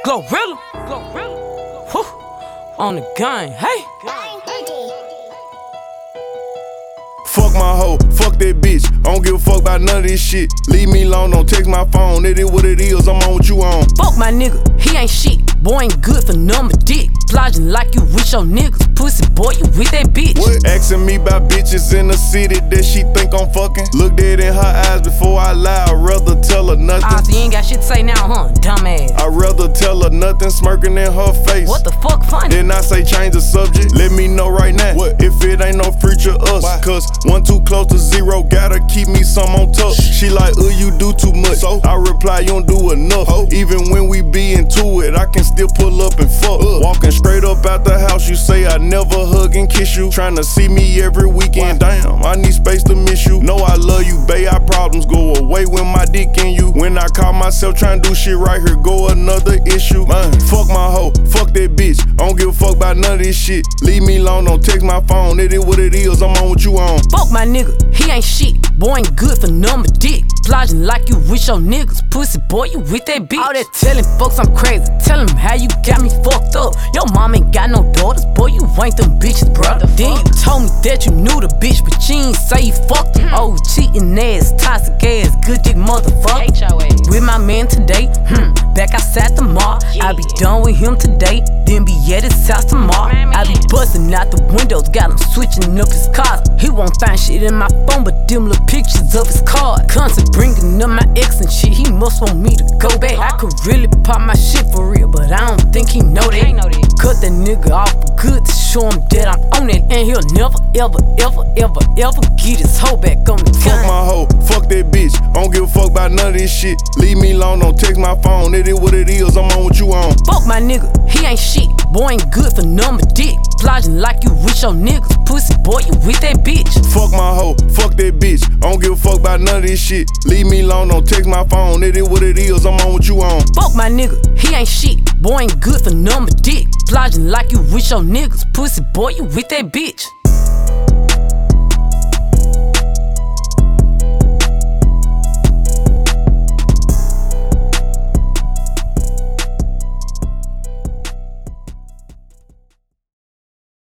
Glorilla. Whew. On the gun, hey. Fuck my hoe, fuck that bitch. I don't give a fuck about none of this shit. Leave me alone, don't text my phone. It is what it is, I'm on what you on. Fuck my nigga, he ain't shit. Boy ain't good for number dick. Flogging like you with your niggas. Pussy boy, you with that bitch. What? Asking me about bitches in the city that she think I'm fucking. Look dead in her eyes before I lie. I'd rather tell her nothing. So you ain't got shit to say now, huh? Dumbass. I'd rather tell her nothing, smirking in her face. What the fuck funny? Then I say change the subject. Let me know right now. What? If it ain't no future us. Why? Cause 1 too close to 0, gotta keep me some on top. She like, you do too much. So I reply, you don't do enough. Even when we be into it, I can still pull up and fuck. Walking straight up out the house, you say I never hug and kiss you. Tryna see me every weekend. Why? Damn, I need space to miss you. Know I love you, babe, our problems go away when my dick in you. When I call myself tryna do shit right, here go another issue. Fuck my hoe, fuck that bitch. I don't give a fuck about none of this shit. Leave me alone, don't text my phone. It is what it is, I'm on what you on. Fuck my nigga, he ain't shit. Boy ain't good for number dick. Flogging like you with your niggas. Pussy boy, you with that bitch. All that telling folks I'm crazy. Tell them how you got me fucked up. Your mom ain't got no daughters. Boy, you ain't them bitches, brother. Then you told me that you knew the bitch, but you ain't say you fucked her. Oh, cheating ass, toxic ass, good dick motherfucker. With my man today, back outside tomorrow. I be done with him today, then be at his house tomorrow. I be busting out the windows, got him switching up his cars. He won't find shit in my phone, but them little pictures of his card. Constant bringing up my ex and shit, he must want me to go back. I could really pop my shit for real, but I don't think he know that. Cut that nigga off for good to show him that I'm on it. And he'll never, ever, ever, ever, ever get his hoe back on the gun. Fuck my hoe, fuck that bitch. I don't give a fuck about none of this shit. Leave me alone, don't text my phone. It is what it is, I'm on what you on. Fuck my nigga, he ain't shit. Boy ain't good for number dick. Flogging like you with your niggas. Pussy boy, you with that bitch. Fuck my hoe, fuck that bitch. I don't give a fuck about none of this shit. Leave me alone, don't text my phone. It is what it is, I'm on what you on. Fuck my nigga, he ain't shit. Boy ain't good for number dick. Flogging like you with your niggas. Pussy boy, you with that bitch.